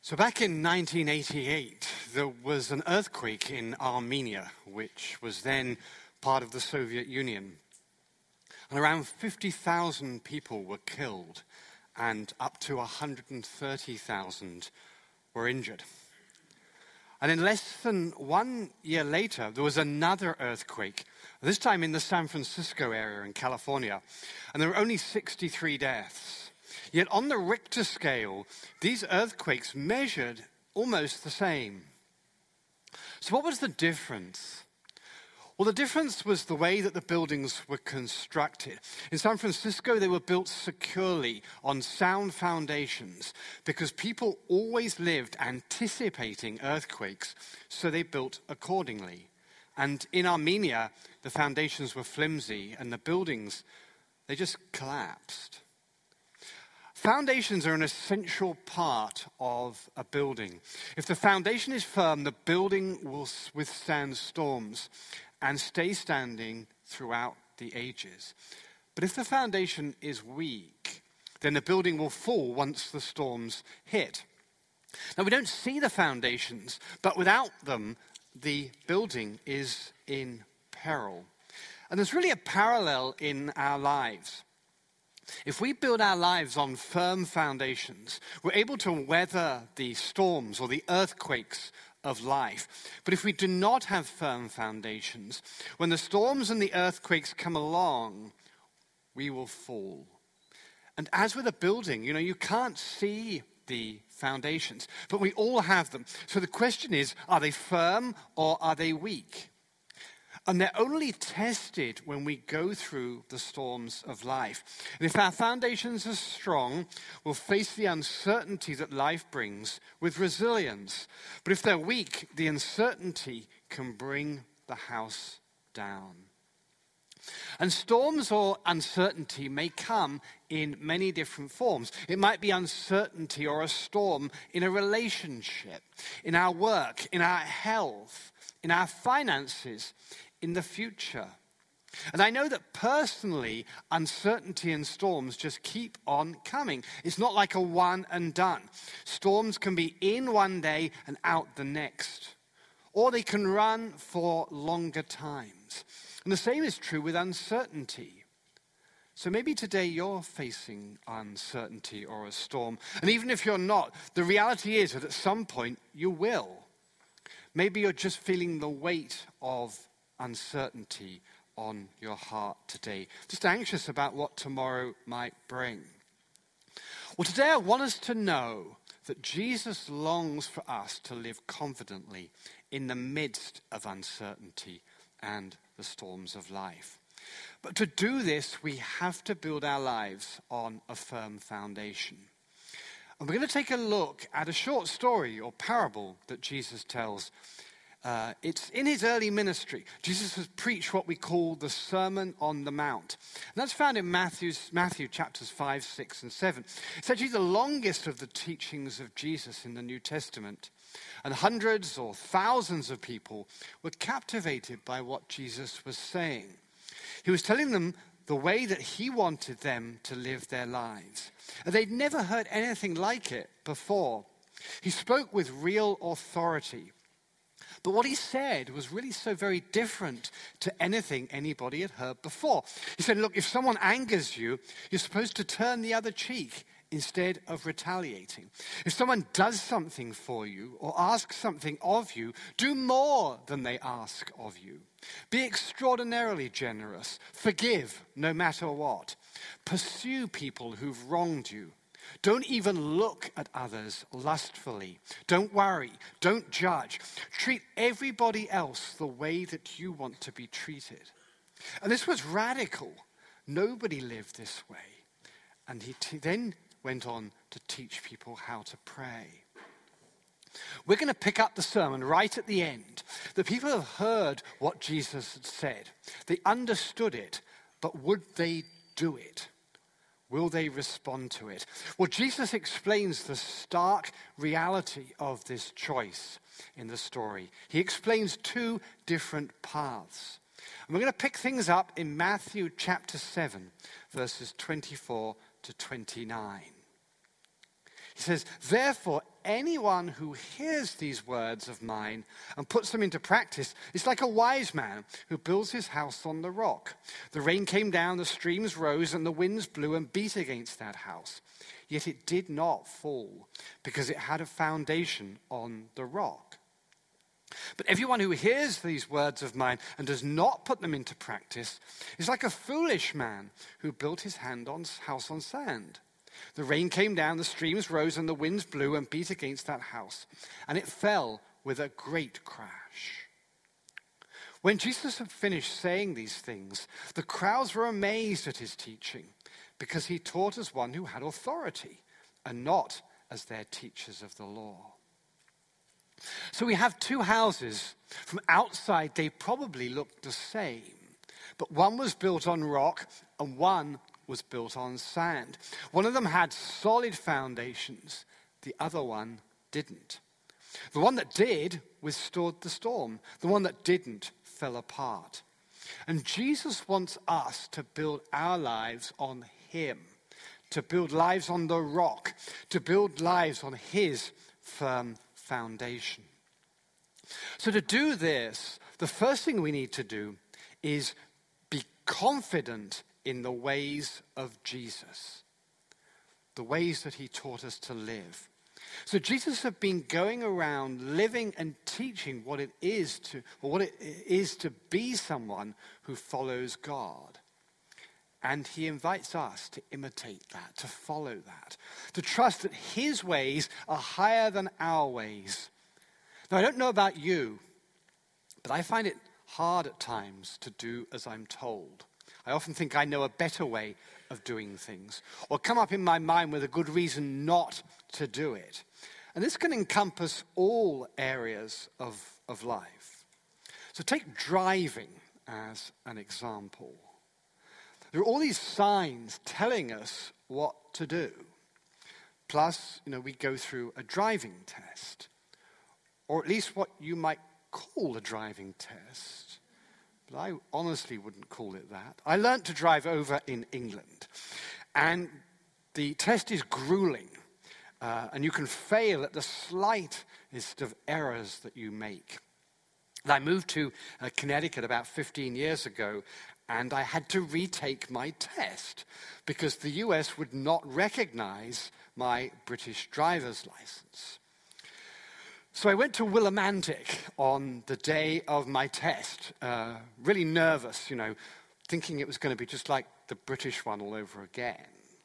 So back in 1988, there was an earthquake in Armenia, which was then part of the Soviet Union. And around 50,000 people were killed, and up to 130,000 were injured. And in less than 1 year later, there was another earthquake, this time in the San Francisco area in California. And there were only 63 deaths. Yet on the Richter scale, these earthquakes measured almost the same. So what was the difference? Well, the difference was the way that the buildings were constructed. In San Francisco, they were built securely on sound foundations because people always lived anticipating earthquakes, so they built accordingly. And in Armenia, the foundations were flimsy and the buildings, they just collapsed. Foundations are an essential part of a building. If the foundation is firm, the building will withstand storms and stay standing throughout the ages. But if the foundation is weak, then the building will fall once the storms hit. Now, we don't see the foundations, but without them, the building is in peril. And there's really a parallel in our lives. If we build our lives on firm foundations, we're able to weather the storms or the earthquakes of life. But if we do not have firm foundations, when the storms and the earthquakes come along, we will fall. And as with a building, you can't see the foundations, but we all have them. So the question is, are they firm or are they weak? And they're only tested when we go through the storms of life. And if our foundations are strong, we'll face the uncertainty that life brings with resilience. But if they're weak, the uncertainty can bring the house down. And storms or uncertainty may come in many different forms. It might be uncertainty or a storm in a relationship, in our work, in our health, in our finances, in the future. And I know that personally, uncertainty and storms just keep on coming. It's not like a one and done. Storms can be in one day and out the next. Or they can run for longer times. And the same is true with uncertainty. So maybe today you're facing uncertainty or a storm. And even if you're not, the reality is that at some point you will. Maybe you're just feeling the weight of uncertainty on your heart today. Just anxious about what tomorrow might bring. Well, today I want us to know that Jesus longs for us to live confidently in the midst of uncertainty and the storms of life. But to do this, we have to build our lives on a firm foundation. And we're going to take a look at a short story or parable that Jesus tells. It's in his early ministry. Jesus has preached what we call the Sermon on the Mount. And that's found in Matthew chapters 5, 6, and 7. It's actually the longest of the teachings of Jesus in the New Testament. And hundreds or thousands of people were captivated by what Jesus was saying. He was telling them the way that he wanted them to live their lives. And they'd never heard anything like it before. He spoke with real authority. But what he said was really so very different to anything anybody had heard before. He said, look, if someone angers you, you're supposed to turn the other cheek instead of retaliating. If someone does something for you or asks something of you, do more than they ask of you. Be extraordinarily generous. Forgive no matter what. Pursue people who've wronged you. Don't even look at others lustfully. Don't worry. Don't judge. Treat everybody else the way that you want to be treated. And this was radical. Nobody lived this way. And he then went on to teach people how to pray. We're going to pick up the sermon right at the end. The people have heard what Jesus had said. They understood it, but would they do it? Will they respond to it? Well, Jesus explains the stark reality of this choice in the story. He explains two different paths. And we're going to pick things up in Matthew chapter 7, verses 24 to 29. He says, therefore, anyone who hears these words of mine and puts them into practice is like a wise man who builds his house on the rock. The rain came down, the streams rose, and the winds blew and beat against that house. Yet it did not fall, because it had a foundation on the rock. But everyone who hears these words of mine and does not put them into practice is like a foolish man who built his house on sand. The rain came down, the streams rose, and the winds blew and beat against that house, and it fell with a great crash. When Jesus had finished saying these things, the crowds were amazed at his teaching, because he taught as one who had authority, and not as their teachers of the law. So we have two houses. From outside, they probably looked the same, but one was built on rock, and one was built on sand. One of them had solid foundations. The other one didn't. The one that did withstood the storm. The one that didn't fell apart. And Jesus wants us to build our lives on him, to build lives on the rock, to build lives on his firm foundation. So to do this, the first thing we need to do is be confident in the ways of Jesus, the ways that he taught us to live. So Jesus had been going around living and teaching what it is to be someone who follows God. And he invites us to imitate that, to follow that, to trust that his ways are higher than our ways. Now, I don't know about you, but I find it hard at times to do as I'm told. I often think I know a better way of doing things, or come up in my mind with a good reason not to do it. And this can encompass all areas of life. So take driving as an example. There are all these signs telling us what to do. Plus, we go through a driving test, or at least what you might call a driving test. But I honestly wouldn't call it that. I learned to drive over in England, and the test is grueling, and you can fail at the slightest of errors that you make. And I moved to Connecticut about 15 years ago, and I had to retake my test because the US would not recognize my British driver's license. So I went to Willimantic on the day of my test, really nervous, thinking it was going to be just like the British one all over again.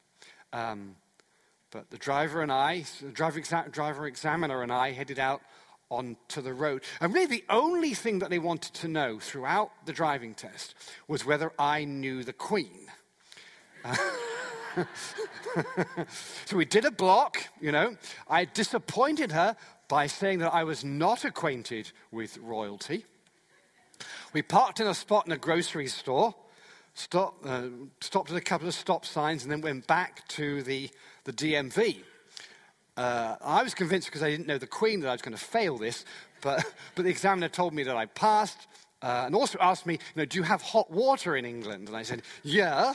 But the driver examiner and I headed out onto the road. And really the only thing that they wanted to know throughout the driving test was whether I knew the Queen. So we did a block, I disappointed her by saying that I was not acquainted with royalty. We parked in a spot in a grocery store, stopped at a couple of stop signs, and then went back to the DMV. I was convinced because I didn't know the Queen that I was going to fail this, but the examiner told me that I passed, and also asked me, do you have hot water in England? And I said, yeah.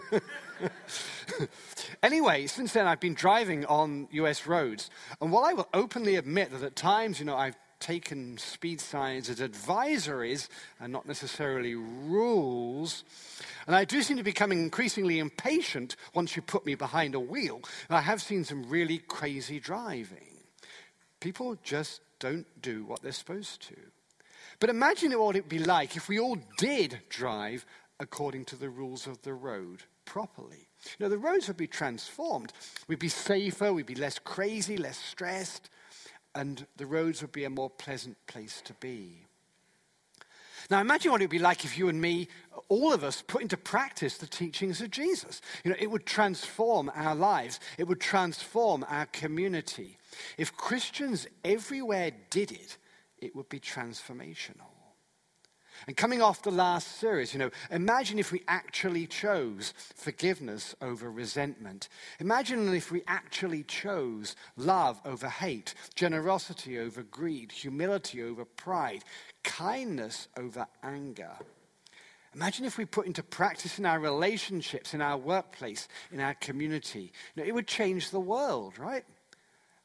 Anyway, since then I've been driving on US roads, and while I will openly admit that at times, I've taken speed signs as advisories and not necessarily rules, and I do seem to be becoming increasingly impatient once you put me behind a wheel, and I have seen some really crazy driving. People just don't do what they're supposed to. But imagine what it would be like if we all did drive according to the rules of the road properly. The roads would be transformed. We'd be safer, we'd be less crazy, less stressed, and the roads would be a more pleasant place to be. Now imagine what it would be like if you and me, all of us, put into practice the teachings of Jesus. It would transform our lives. It would transform our community. If Christians everywhere did it, it would be transformational. And coming off the last series, imagine if we actually chose forgiveness over resentment. Imagine if we actually chose love over hate, generosity over greed, humility over pride, kindness over anger. Imagine if we put into practice in our relationships, in our workplace, in our community. It would change the world, right?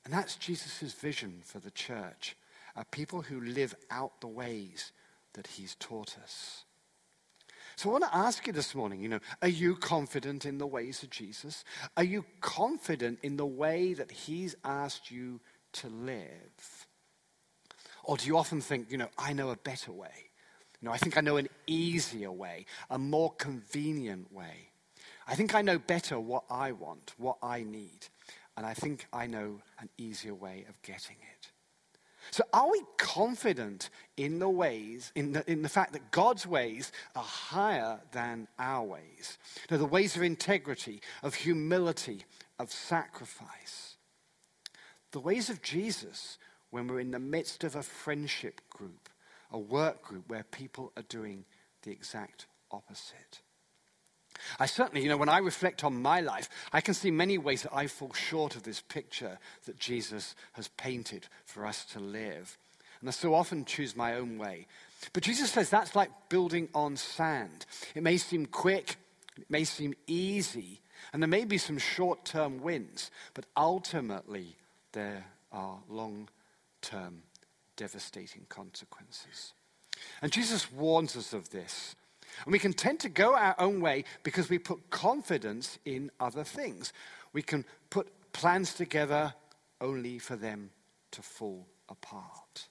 And that's Jesus' vision for the church, a people who live out the ways that he's taught us. So I want to ask you this morning, are you confident in the ways of Jesus? Are you confident in the way that he's asked you to live? Or do you often think, I know a better way? I think I know an easier way, a more convenient way. I think I know better what I want, what I need. And I think I know an easier way of getting it. So are we confident in the ways, in the fact that God's ways are higher than our ways? The ways of integrity, of humility, of sacrifice. The ways of Jesus when we're in the midst of a friendship group, a work group where people are doing the exact opposite. I certainly, when I reflect on my life, I can see many ways that I fall short of this picture that Jesus has painted for us to live. And I so often choose my own way. But Jesus says that's like building on sand. It may seem quick, it may seem easy, and there may be some short-term wins, but ultimately there are long-term devastating consequences. And Jesus warns us of this. And we can tend to go our own way because we put confidence in other things. We can put plans together only for them to fall apart.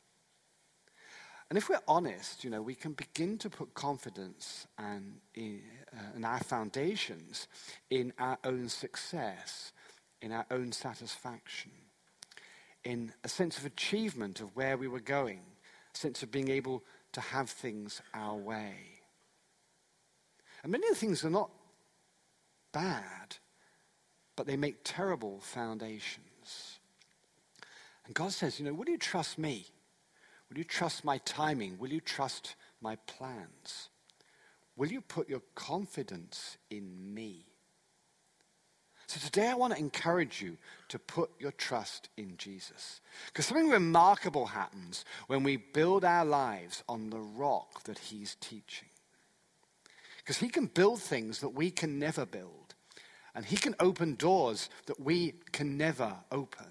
And if we're honest, we can begin to put confidence in our foundations in our own success, in our own satisfaction, in a sense of achievement of where we were going, a sense of being able to have things our way. And many of the things are not bad, but they make terrible foundations. And God says, will you trust me? Will you trust my timing? Will you trust my plans? Will you put your confidence in me? So today I want to encourage you to put your trust in Jesus. Because something remarkable happens when we build our lives on the rock that he's teaching. Because he can build things that we can never build. And he can open doors that we can never open.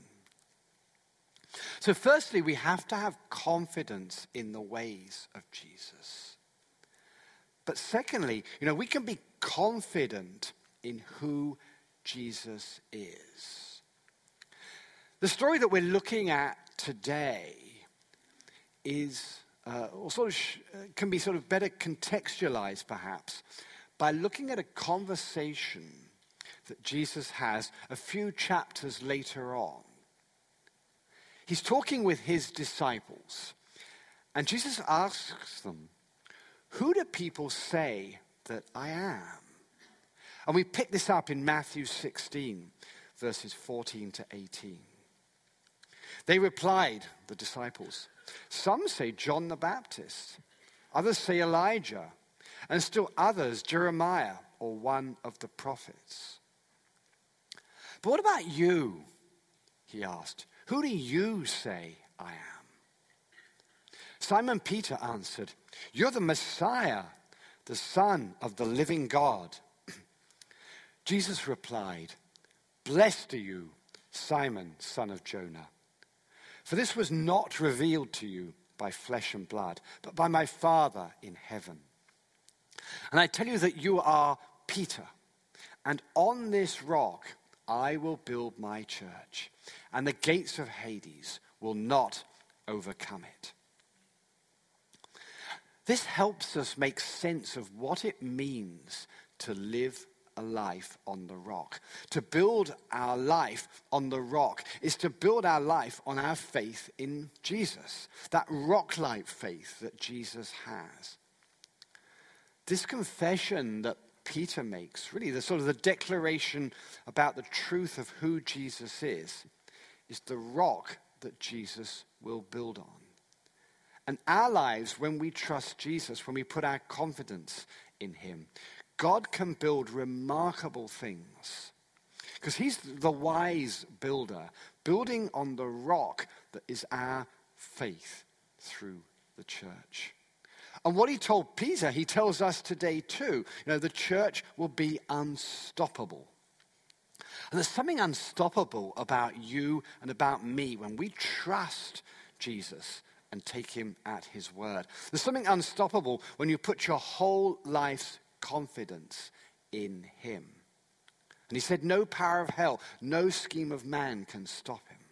So firstly, we have to have confidence in the ways of Jesus. But secondly, we can be confident in who Jesus is. The story that we're looking at today is can be sort of better contextualized perhaps by looking at a conversation that Jesus has a few chapters later on. He's talking with his disciples, and Jesus asks them, "Who do people say that I am?" And we pick this up in Matthew 16, verses 14 to 18. They replied, the disciples, "Some say John the Baptist, others say Elijah, and still others Jeremiah or one of the prophets." "But what about you?" he asked. "Who do you say I am?" Simon Peter answered, "You're the Messiah, the Son of the living God." Jesus replied, "Blessed are you, Simon, son of Jonah. For this was not revealed to you by flesh and blood, but by my Father in heaven. And I tell you that you are Peter, and on this rock I will build my church, and the gates of Hades will not overcome it." This helps us make sense of what it means to live a life on the rock. To build our life on the rock is to build our life on our faith in Jesus, that rock-like faith that Jesus has. This confession that Peter makes, really the sort of the declaration about the truth of who Jesus is the rock that Jesus will build on. And our lives, when we trust Jesus, when we put our confidence in him, God can build remarkable things. Because he's the wise builder, building on the rock that is our faith through the church. And what he told Peter, he tells us today too. The church will be unstoppable. And there's something unstoppable about you and about me when we trust Jesus and take him at his word. There's something unstoppable when you put your whole life's confidence in him. And he said, no power of hell, no scheme of man can stop him.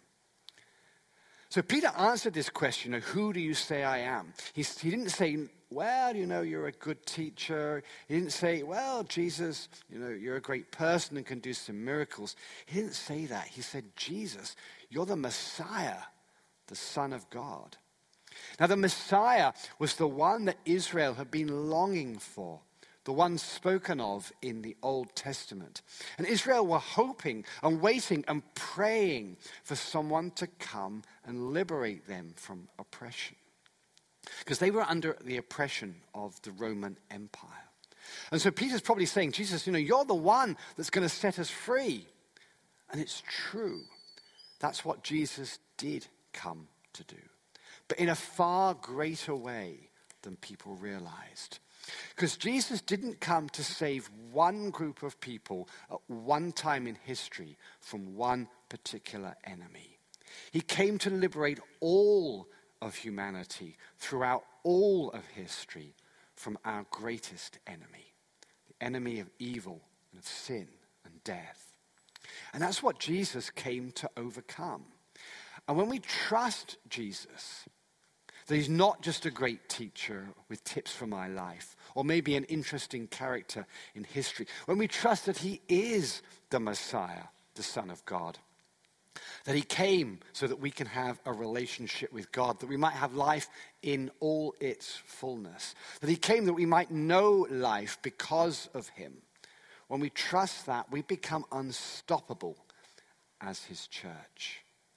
So Peter answered this question of who do you say I am? He didn't say, well, you're a good teacher. He didn't say, well, Jesus, you're a great person and can do some miracles. He didn't say that. He said, Jesus, you're the Messiah, the Son of God. Now, the Messiah was the one that Israel had been longing for, the one spoken of in the Old Testament. And Israel were hoping and waiting and praying for someone to come and liberate them from oppression, because they were under the oppression of the Roman Empire. And so Peter's probably saying, Jesus, you're the one that's going to set us free. And it's true. That's what Jesus did come to do, but in a far greater way than people realized. Because Jesus didn't come to save one group of people at one time in history from one particular enemy. He came to liberate all of humanity throughout all of history from our greatest enemy, the enemy of evil and of sin and death. And that's what Jesus came to overcome. And when we trust Jesus, that he's not just a great teacher with tips for my life, or maybe an interesting character in history, when we trust that he is the Messiah, the Son of God, that he came so that we can have a relationship with God, that we might have life in all its fullness, that he came that we might know life because of him. When we trust that, we become unstoppable as his church.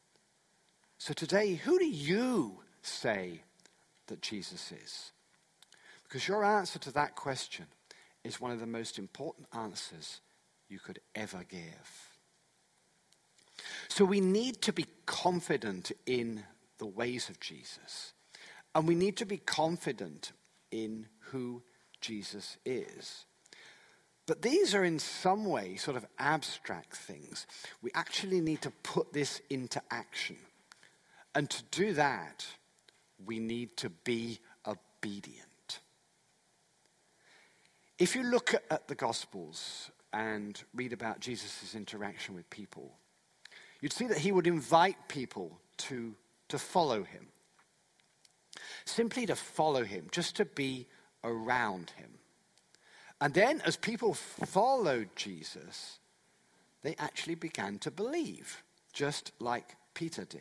So today, who do you say that Jesus is? Because your answer to that question is one of the most important answers you could ever give. So we need to be confident in the ways of Jesus. And we need to be confident in who Jesus is. But these are in some way sort of abstract things. We actually need to put this into action. And to do that, we need to be obedient. If you look at the Gospels and read about Jesus' interaction with people, you'd see that he would invite people to follow him. Simply to follow him, just to be around him. And then as people followed Jesus, they actually began to believe, just like Peter did.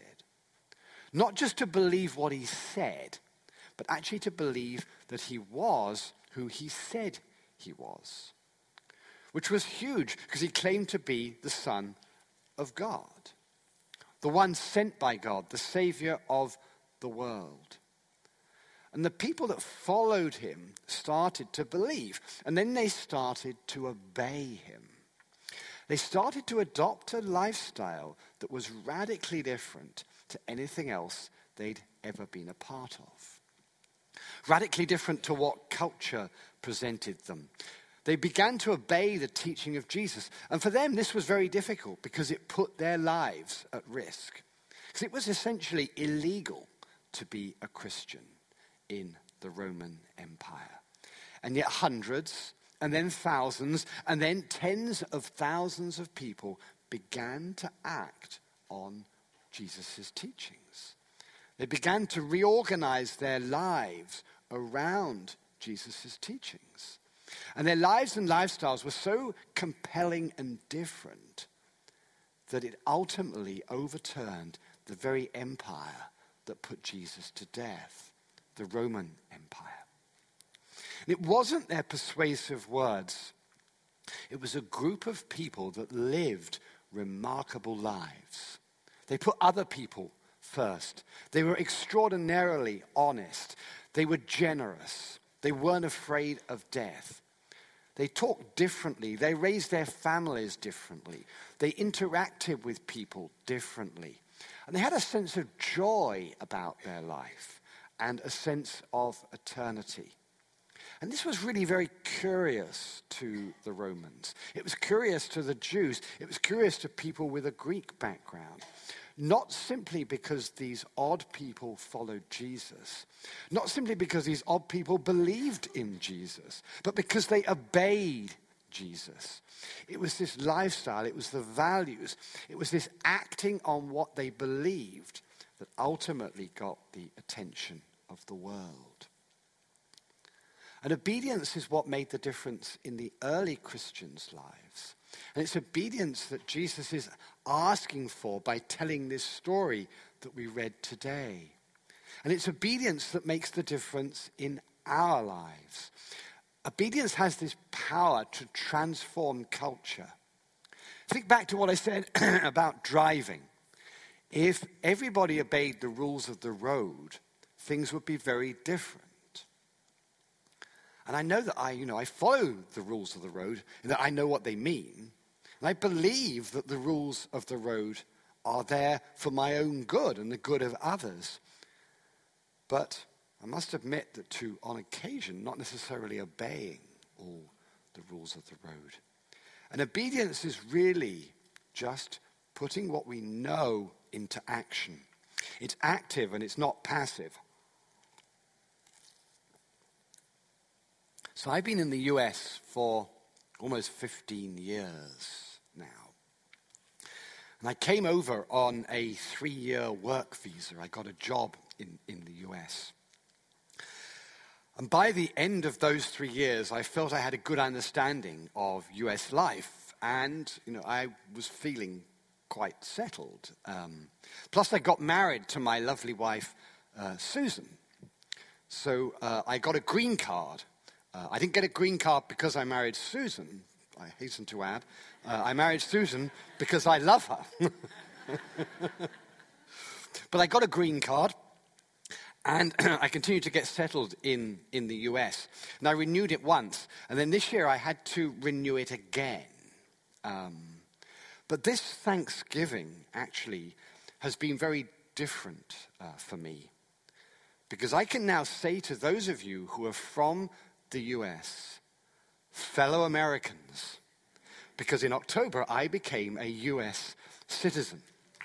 Not just to believe what he said, but actually to believe that he was who he said he was. Which was huge, because he claimed to be the Son of God. The one sent by God, the Savior of the world. And the people that followed him started to believe. And then they started to obey him. They started to adopt a lifestyle that was radically different to anything else they'd ever been a part of. Radically different to what culture presented them. They began to obey the teaching of Jesus. And for them, this was very difficult because it put their lives at risk. Because it was essentially illegal to be a Christian in the Roman Empire. And yet hundreds, and then thousands, and then tens of thousands of people began to act on Jesus' teachings. They began to reorganize their lives around Jesus' teachings. And their lives and lifestyles were so compelling and different that it ultimately overturned the very empire that put Jesus to death, the Roman Empire. And it wasn't their persuasive words. It was a group of people that lived remarkable lives. They put other people first. They were extraordinarily honest. They were generous. They weren't afraid of death. They talked differently. They raised their families differently. They interacted with people differently. And they had a sense of joy about their life and a sense of eternity. And this was really very curious to the Romans. It was curious to the Jews. It was curious to people with a Greek background. Not simply because these odd people followed Jesus, not simply because these odd people believed in Jesus, but because they obeyed Jesus. It was this lifestyle, it was the values, it was this acting on what they believed that ultimately got the attention of the world. And obedience is what made the difference in the early Christians' lives. And it's obedience that Jesus is asking for by telling this story that we read today. And it's obedience that makes the difference in our lives. Obedience has this power to transform culture. Think back to what I said about driving. If everybody obeyed the rules of the road, things would be very different. And I know that I follow the rules of the road, and that I know what they mean. And I believe that the rules of the road are there for my own good and the good of others. But I must admit that on occasion, not necessarily obeying all the rules of the road. And obedience is really just putting what we know into action. It's active and it's not passive. So I've been in the US for almost 15 years now. And I came over on a 3-year work visa. I got a job in the US. And by the end of those 3 years, I felt I had a good understanding of US life. And, I was feeling quite settled. Plus, I got married to my lovely wife, Susan. So I got a green card. I didn't get a green card because I married Susan, I hasten to add. I married Susan because I love her. But I got a green card, and I continued to get settled in the US. And I renewed it once, and then this year I had to renew it again. But this Thanksgiving actually has been very different for me. Because I can now say to those of you who are from the US, fellow Americans, because in October I became a US citizen.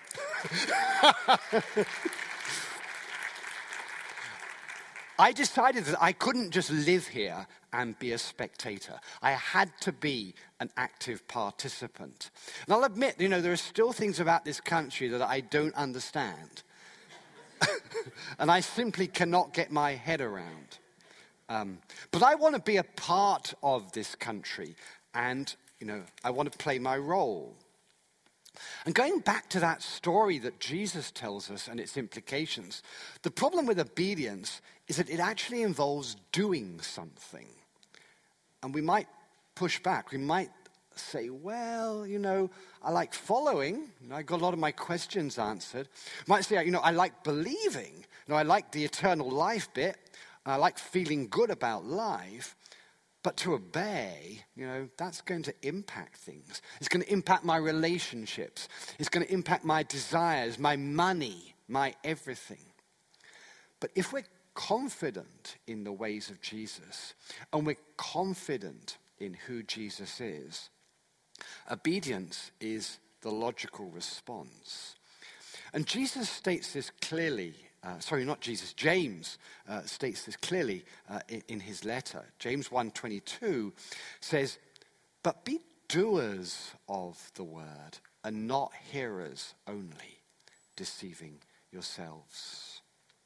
I decided that I couldn't just live here and be a spectator. I had to be an active participant. And I'll admit, there are still things about this country that I don't understand. And I simply cannot get my head around. But I want to be a part of this country, and, I want to play my role. And going back to that story that Jesus tells us and its implications, the problem with obedience is that it actually involves doing something. And we might push back. We might say, well, I like following. I got a lot of my questions answered. We might say, I like believing. I like the eternal life bit. I like feeling good about life, but to obey, that's going to impact things. It's going to impact my relationships. It's going to impact my desires, my money, my everything. But if we're confident in the ways of Jesus, and we're confident in who Jesus is, obedience is the logical response. And Jesus states this clearly. James states this clearly in his letter. James 1:22 says, "But be doers of the word and not hearers only, deceiving yourselves."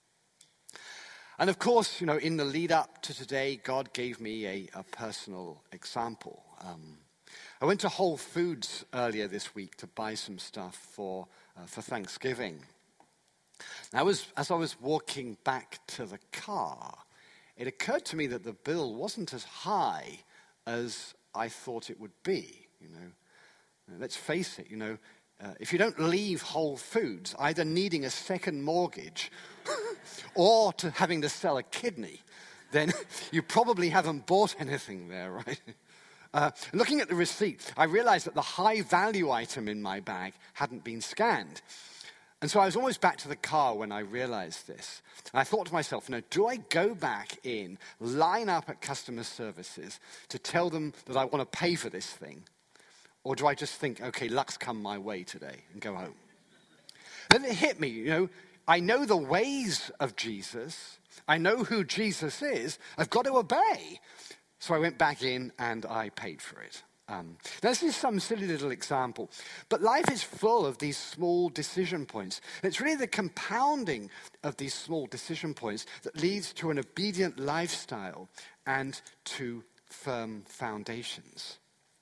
And of course, in the lead up to today, God gave me a personal example. I went to Whole Foods earlier this week to buy some stuff for Thanksgiving. Now, as I was walking back to the car, it occurred to me that the bill wasn't as high as I thought it would be. Let's face it, if you don't leave Whole Foods, either needing a second mortgage or having to sell a kidney, then you probably haven't bought anything there, right? Looking at the receipt, I realized that the high value item in my bag hadn't been scanned. And so I was almost back to the car when I realized this. And I thought to myself, do I go back in, line up at customer services to tell them that I want to pay for this thing? Or do I just think, okay, luck's come my way today and go home? Then it hit me, I know the ways of Jesus. I know who Jesus is. I've got to obey. So I went back in and I paid for it. This is some silly little example, but life is full of these small decision points. And it's really the compounding of these small decision points that leads to an obedient lifestyle and to firm foundations.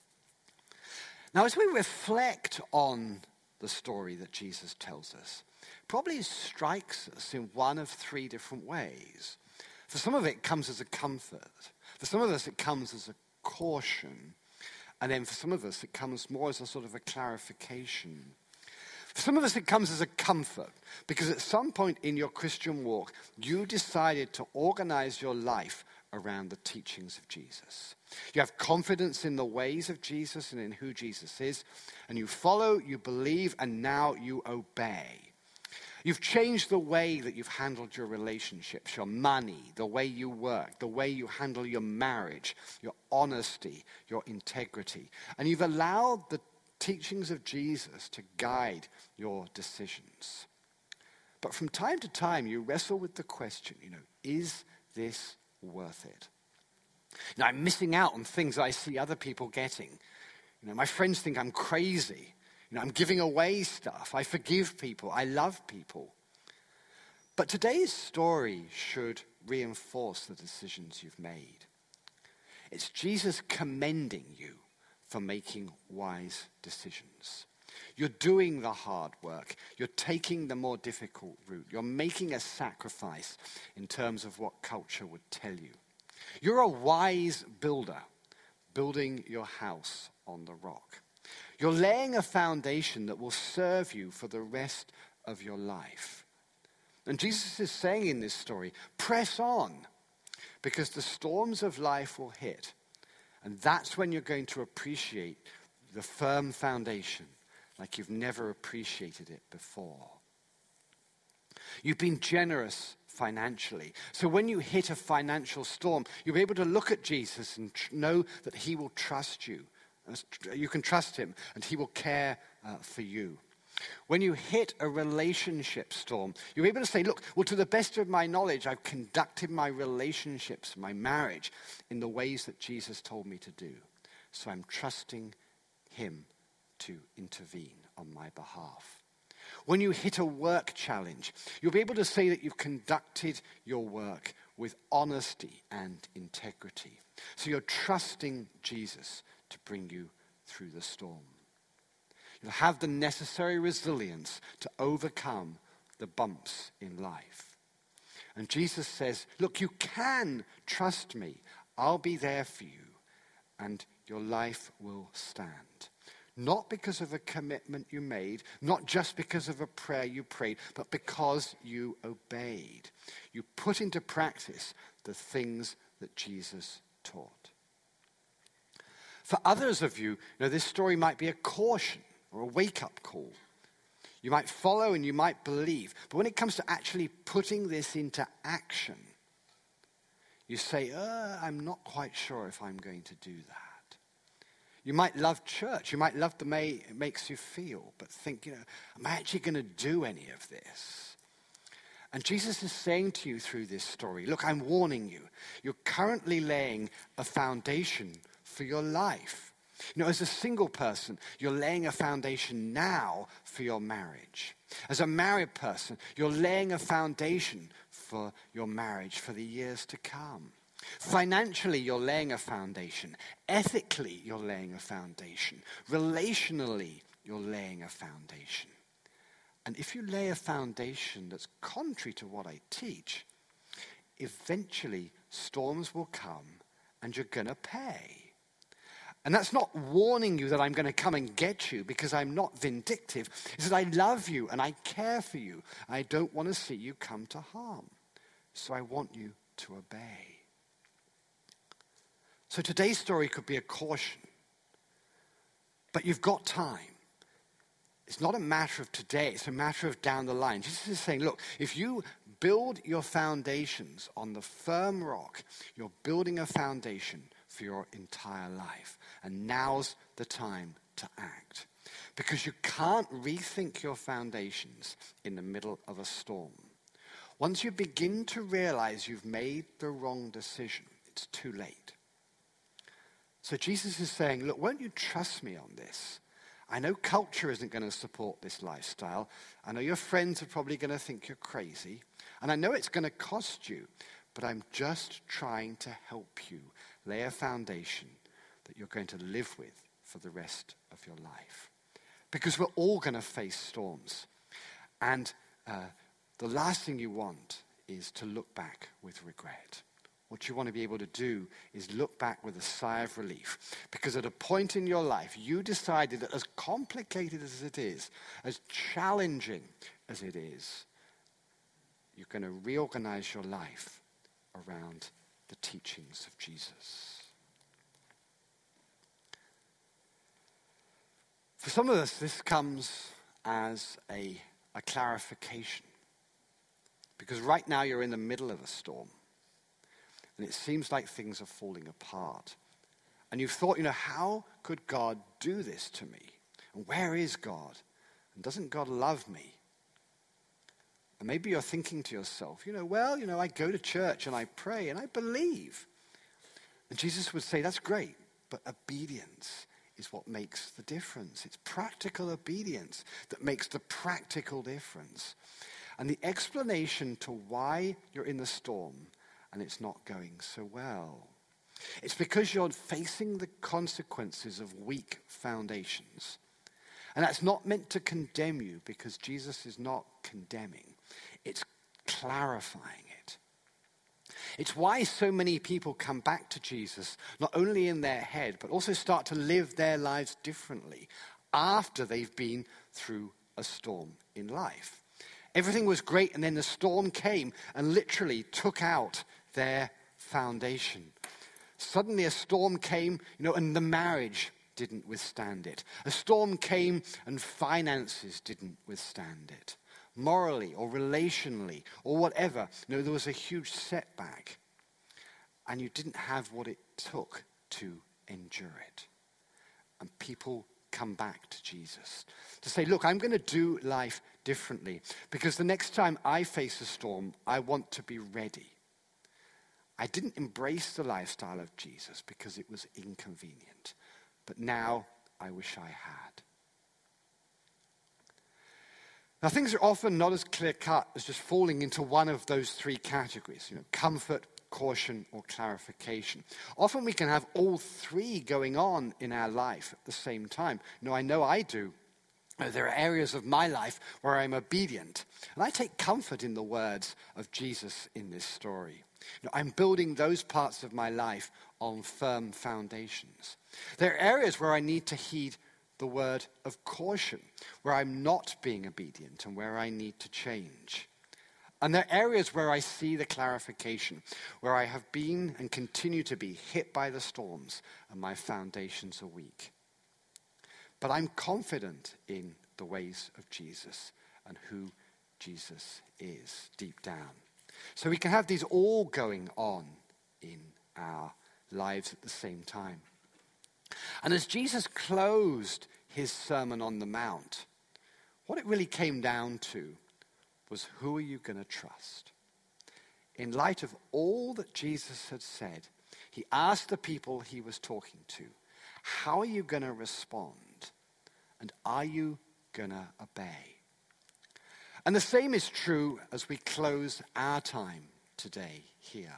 Now, as we reflect on the story that Jesus tells us, it probably strikes us in one of three different ways. For some of it comes as a comfort. For some of us, it comes as a caution. And then for some of us, it comes more as a sort of a clarification. For some of us, it comes as a comfort, because at some point in your Christian walk, you decided to organize your life around the teachings of Jesus. You have confidence in the ways of Jesus and in who Jesus is, and you follow, you believe, and now you obey. You've changed the way that you've handled your relationships, your money, the way you work, the way you handle your marriage, your honesty, your integrity. And you've allowed the teachings of Jesus to guide your decisions. But from time to time, you wrestle with the question, is this worth it? I'm missing out on things I see other people getting. My friends think I'm crazy. I'm giving away stuff. I forgive people. I love people. But today's story should reinforce the decisions you've made. It's Jesus commending you for making wise decisions. You're doing the hard work. You're taking the more difficult route. You're making a sacrifice in terms of what culture would tell you. You're a wise builder, building your house on the rock. You're laying a foundation that will serve you for the rest of your life. And Jesus is saying in this story, press on, because the storms of life will hit. And that's when you're going to appreciate the firm foundation like you've never appreciated it before. You've been generous financially. So when you hit a financial storm, you'll be able to look at Jesus and know that he will trust you. You can trust him, and he will care for you. When you hit a relationship storm, you're able to say, look, to the best of my knowledge, I've conducted my relationships, my marriage, in the ways that Jesus told me to do. So I'm trusting him to intervene on my behalf. When you hit a work challenge, you'll be able to say that you've conducted your work with honesty and integrity. So you're trusting Jesus to bring you through the storm. You'll have the necessary resilience to overcome the bumps in life. And Jesus says, look, you can trust me. I'll be there for you, and your life will stand. Not because of a commitment you made, not just because of a prayer you prayed, but because you obeyed. You put into practice the things that Jesus taught. For others of you, this story might be a caution or a wake-up call. You might follow and you might believe. But when it comes to actually putting this into action, you say, I'm not quite sure if I'm going to do that. You might love church. You might love the way it makes you feel. But think, am I actually going to do any of this? And Jesus is saying to you through this story, look, I'm warning you. You're currently laying a foundation for your life. As a single person, you're laying a foundation now for your marriage. As a married person, you're laying a foundation for your marriage for the years to come. Financially, you're laying a foundation. Ethically, you're laying a foundation. Relationally, you're laying a foundation. And if you lay a foundation that's contrary to what I teach, eventually storms will come and you're going to pay. And that's not warning you that I'm going to come and get you because I'm not vindictive. It's that I love you and I care for you. I don't want to see you come to harm. So I want you to obey. So today's story could be a caution. But you've got time. It's not a matter of today, it's a matter of down the line. Jesus is saying, look, if you build your foundations on the firm rock, you're building a foundation for your entire life. And now's the time to act. Because you can't rethink your foundations in the middle of a storm. Once you begin to realize you've made the wrong decision, it's too late. So Jesus is saying, look, won't you trust me on this? I know culture isn't going to support this lifestyle. I know your friends are probably going to think you're crazy. And I know it's going to cost you. But I'm just trying to help you lay a foundation that you're going to live with for the rest of your life. Because we're all going to face storms. And the last thing you want is to look back with regret. What you want to be able to do is look back with a sigh of relief. Because at a point in your life, you decided that as complicated as it is, as challenging as it is, you're going to reorganize your life around the teachings of Jesus. For some of us, this comes as a clarification. Because right now you're in the middle of a storm. And it seems like things are falling apart. And you've thought, how could God do this to me? And where is God? And doesn't God love me? And maybe you're thinking to yourself, I go to church and I pray and I believe. And Jesus would say, that's great, but obedience is what makes the difference. It's practical obedience that makes the practical difference. And the explanation to why you're in the storm and it's not going so well, it's because you're facing the consequences of weak foundations. And that's not meant to condemn you, because Jesus is not condemning. It's clarifying it. It's why so many people come back to Jesus, not only in their head, but also start to live their lives differently after they've been through a storm in life. Everything was great, and then the storm came and literally took out their foundation. Suddenly a storm came, and the marriage didn't withstand it. A storm came and finances didn't withstand it. Morally or relationally or whatever, there was a huge setback. And you didn't have what it took to endure it. And people come back to Jesus to say, look, I'm going to do life differently, because the next time I face a storm, I want to be ready. I didn't embrace the lifestyle of Jesus because it was inconvenient, but now I wish I had. Now, things are often not as clear-cut as just falling into one of those three categories, comfort, caution, or clarification. Often we can have all three going on in our life at the same time. I know I do. There are areas of my life where I'm obedient, and I take comfort in the words of Jesus in this story. I'm building those parts of my life on firm foundations. There are areas where I need to heed the word of caution, where I'm not being obedient and where I need to change. And there are areas where I see the clarification, where I have been and continue to be hit by the storms and my foundations are weak. But I'm confident in the ways of Jesus and who Jesus is deep down. So we can have these all going on in our lives at the same time. And as Jesus closed his Sermon on the Mount, what it really came down to was, who are you going to trust? In light of all that Jesus had said, he asked the people he was talking to, how are you going to respond? And are you going to obey? And the same is true as we close our time today here.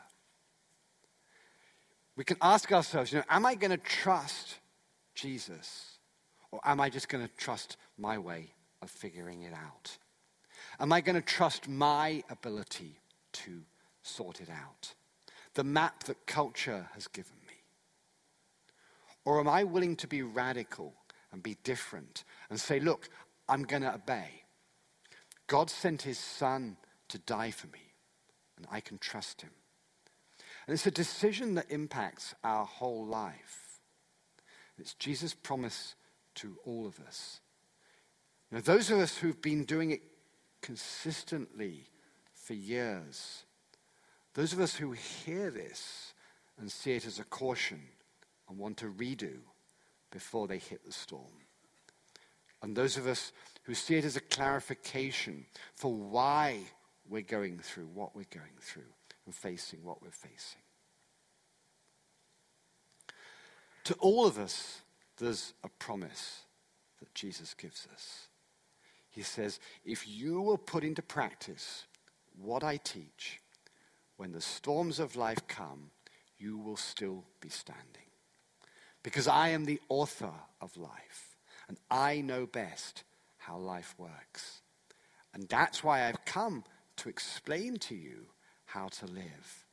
We can ask ourselves, am I going to trust Jesus? Or am I just going to trust my way of figuring it out? Am I going to trust my ability to sort it out? The map that culture has given me? Or am I willing to be radical and be different and say, look, I'm going to obey. God sent his son to die for me, and I can trust him. And it's a decision that impacts our whole life. It's Jesus' promise to all of us. Now, those of us who've been doing it consistently for years, those of us who hear this and see it as a caution and want to redo before they hit the storm, and those of us who see it as a clarification for why we're going through what we're going through and facing what we're facing. To all of us, there's a promise that Jesus gives us. He says, if you will put into practice what I teach, when the storms of life come, you will still be standing. Because I am the author of life, and I know best how life works. And that's why I've come to explain to you how to live.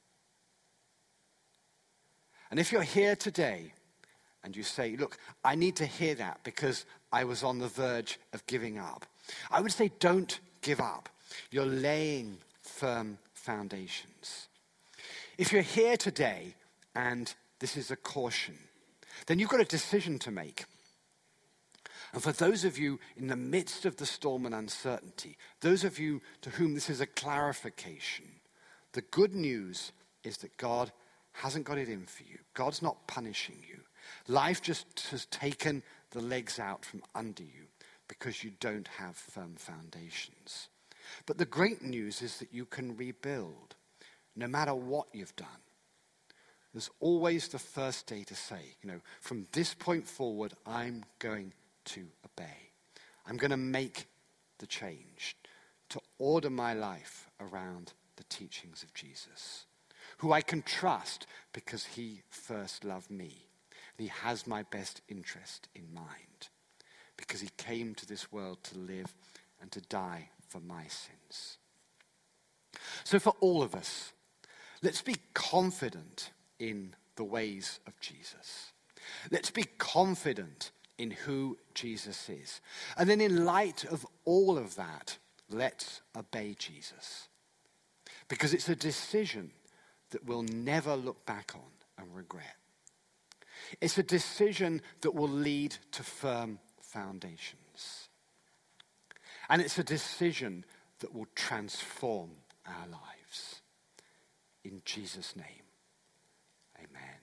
And if you're here today and you say, look, I need to hear that because I was on the verge of giving up, I would say don't give up. You're laying firm foundations. If you're here today and this is a caution, then you've got a decision to make. And for those of you in the midst of the storm and uncertainty, those of you to whom this is a clarification, the good news is that God hasn't got it in for you. God's not punishing you. Life just has taken the legs out from under you because you don't have firm foundations. But the great news is that you can rebuild no matter what you've done. There's always the first day to say, from this point forward, I'm going to obey. I'm going to make the change to order my life around the teachings of Jesus, who I can trust because he first loved me. And he has my best interest in mind because he came to this world to live and to die for my sins. So for all of us, let's be confident in the ways of Jesus. Let's be confident in who Jesus is. And then in light of all of that, let's obey Jesus. Because it's a decision that we'll never look back on and regret. It's a decision that will lead to firm foundations. And it's a decision that will transform our lives. In Jesus' name, amen.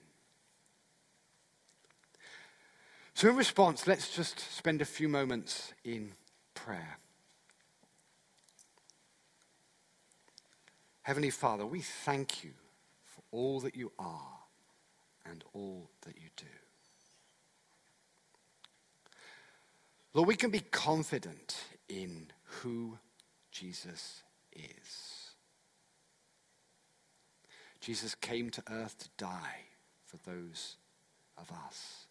So in response, let's just spend a few moments in prayer. Heavenly Father, we thank you for all that you are and all that you do. Lord, we can be confident in who Jesus is. Jesus came to earth to die for those of us.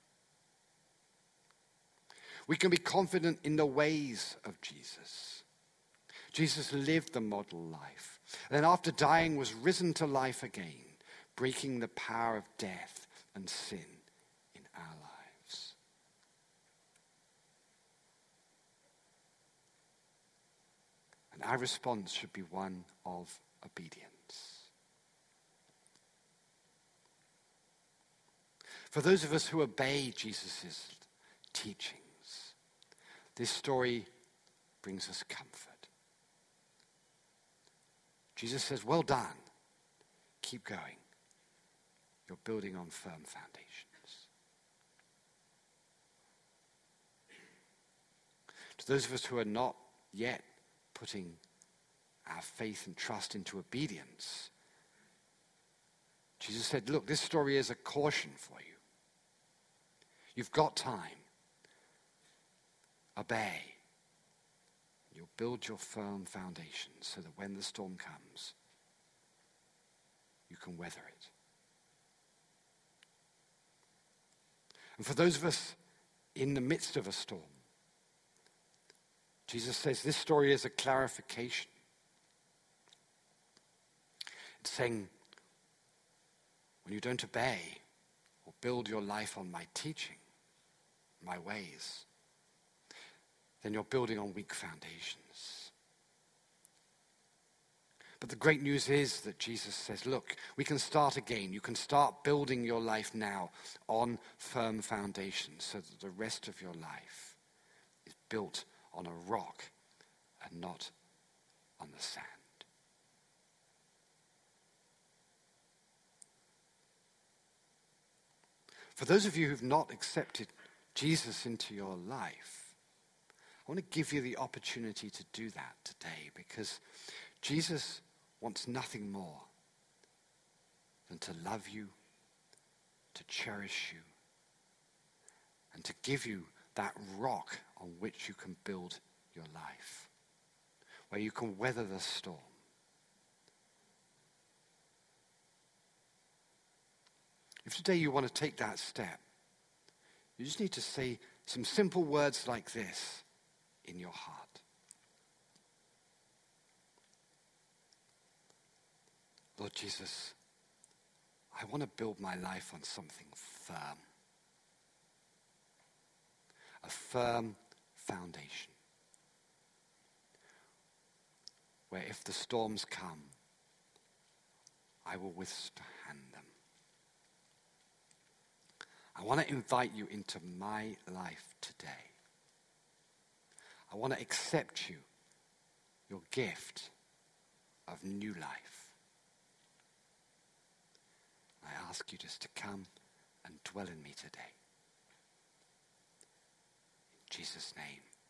We can be confident in the ways of Jesus. Jesus lived the model life. And then after dying was risen to life again, breaking the power of death and sin in our lives. And our response should be one of obedience. For those of us who obey Jesus' teachings, this story brings us comfort. Jesus says, well done. Keep going. You're building on firm foundations. To those of us who are not yet putting our faith and trust into obedience, Jesus said, look, this story is a caution for you. You've got time. Obey. You'll build your firm foundations so that when the storm comes, you can weather it. And for those of us in the midst of a storm, Jesus says this story is a clarification. It's saying, when you don't obey or build your life on my teaching, my ways, then you're building on weak foundations. But the great news is that Jesus says, look, we can start again. You can start building your life now on firm foundations so that the rest of your life is built on a rock and not on the sand. For those of you who've not accepted Jesus into your life, I want to give you the opportunity to do that today, because Jesus wants nothing more than to love you, to cherish you, and to give you that rock on which you can build your life, where you can weather the storm. If today you want to take that step, you just need to say some simple words like this in your heart. Lord Jesus, I want to build my life on something firm. A firm foundation. Where if the storms come, I will withstand them. I want to invite you into my life today. I want to accept you, your gift of new life. I ask you just to come and dwell in me today. In Jesus' name.